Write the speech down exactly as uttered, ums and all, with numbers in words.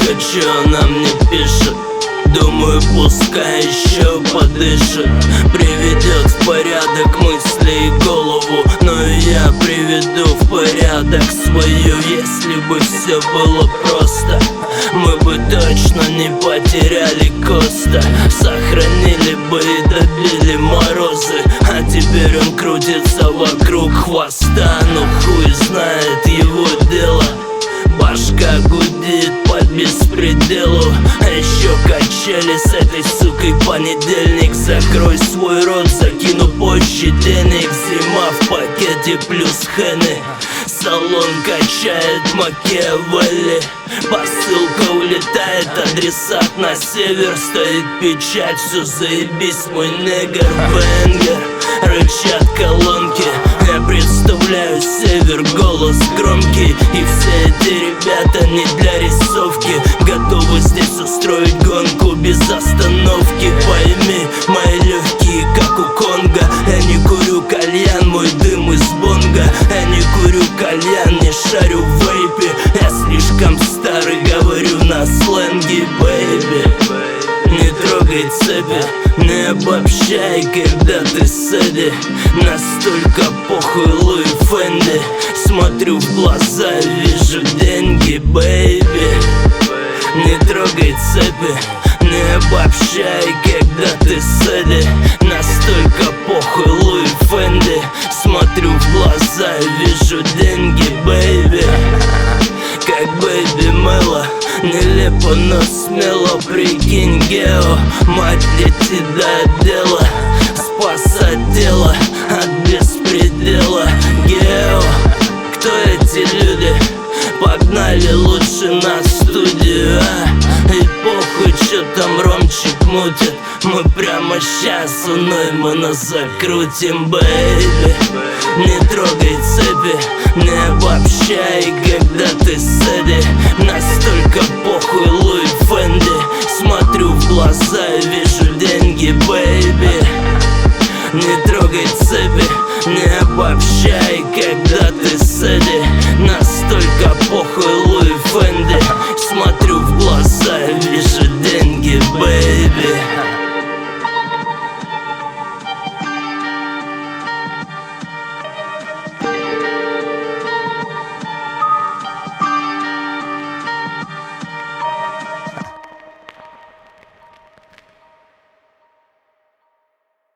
хочу, она мне пишет. Думаю, пускай еще подышит, приведет в порядок мысли и голову. Но я приведу в порядок свою. Если бы все было просто, мы бы точно не потеряли Коста. Сохранили бы и добили морозы, а теперь он крутится вокруг хвоста. Ну хуй знает его дело, башка гудит по беспределу. А еще качели с этой сукой понедельник. Закрой свой рот, закину позже денег. Зима в пакете плюс хэны. Салон качает Макиавелли. Посылка улетает, адресат на север. Стоит печать, все заебись, мой негр. Бенгер, рычат колонки. Я представляю север, голос громкий. И все эти ребята не для рисовки, готовы здесь устроить гонку без остановки. Пойми, мои легкие как у Конга. Я не курю кальян, мой дым из бонга. Я не курю кальян, не шарю в вейпе. Я слишком старый, говорю на сленге, бэйби. Не трогай цепи, не обобщай, когда ты с Эдди. Настолько похуй Луи Фенди. Смотрю в глаза, вижу деньги, бэйби. Не трогай цепи, не обобщай, когда ты с Эдди. Настолько похуй Луи Фенди. Смотрю в глаза, вижу деньги, бэйби. Как бэйби Мэла, нелепо, но смело. Прикинь, Гео, мать летит до отдела, спасать дело от беспредела. Гео, кто эти люди? Погнали лучше на студию, а? И похуй, чё там Ромчик мутит. Мы прямо сейчас у Ноймана закрутим, бэйби. Не трогай цепи, не обобщай, когда ты с Эдди. Настолько похуй Луи Фенди. Смотрю в глаза, вижу деньги, бэйби. Не трогай цепи, не обобщай, когда ты с Эдди. Настолько